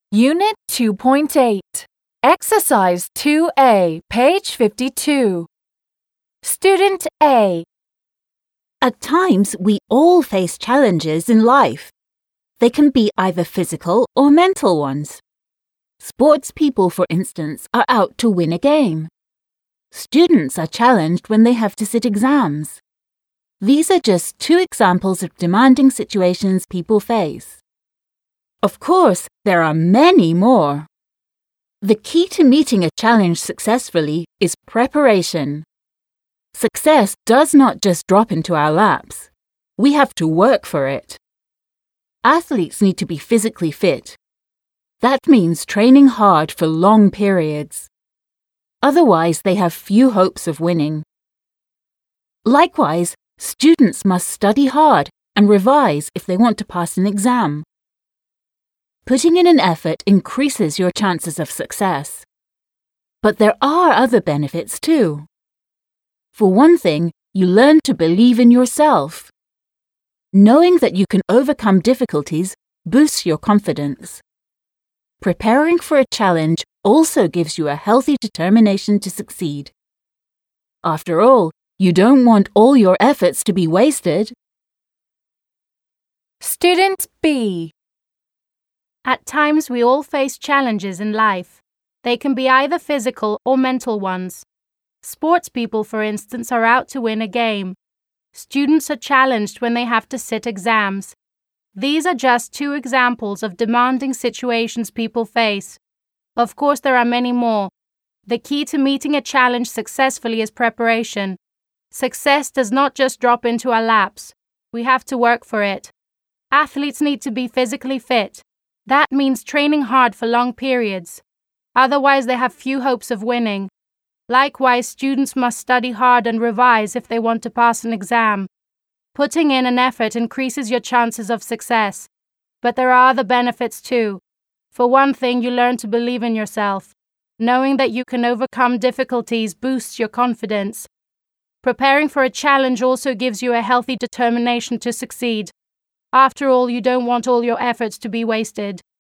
Unit 2.8, Exercise 2A, page 52. Student A. At times, we all face challenges in life. They can be either physical or mental ones. Sports people, for instance, are out to win a game. Students are challenged when they have to sit exams. These are just two examples of demanding situations people face. Of course, there are many more. The key to meeting a challenge successfully is preparation. Success does not just drop into our laps. We have to work for it. Athletes need to be physically fit. That means training hard for long periods. Otherwise, they have few hopes of winning. Likewise, students must study hard and revise if they want to pass an exam. Putting in an effort increases your chances of success. But there are other benefits too. For one thing, you learn to believe in yourself. Knowing that you can overcome difficulties boosts your confidence. Preparing for a challenge also gives you a healthy determination to succeed. After all, you don't want all your efforts to be wasted. Student B. At times, we all face challenges in life. They can be either physical or mental ones. Sports people, for instance, are out to win a game. Students are challenged when they have to sit exams. These are just two examples of demanding situations people face. Of course, there are many more. The key to meeting a challenge successfully is preparation. Success does not just drop into our laps. We have to work for it. Athletes need to be physically fit. That means training hard for long periods. Otherwise, they have few hopes of winning. Likewise, students must study hard and revise if they want to pass an exam. Putting in an effort increases your chances of success. But there are other benefits too. For one thing, you learn to believe in yourself. Knowing that you can overcome difficulties boosts your confidence. Preparing for a challenge also gives you a healthy determination to succeed. After all, you don't want all your efforts to be wasted.